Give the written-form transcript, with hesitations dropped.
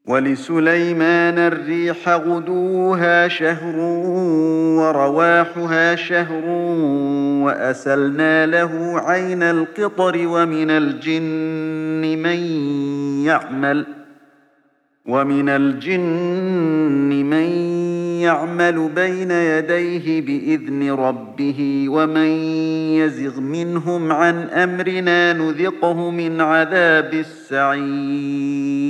وَلِسُلَيْمَانَ الرِّيحَ غُدُوُّهَا شَهْرٌ وَرَوَاحُهَا شَهْرٌ وَأَسَلْنَا لَهُ عَيْنَ الْقِطْرِ ۖ وَمِنَ الْجِنِّ مَن يَعْمَلُ بَيْنَ يَدَيْهِ بِإِذْنِ رَبِّهِ ۖ وَمَن يَزِغْ مِنْهُمْ عَنْ أَمْرِنَا نُذِقْهُ مِنْ عَذَابِ السَّعِيرِ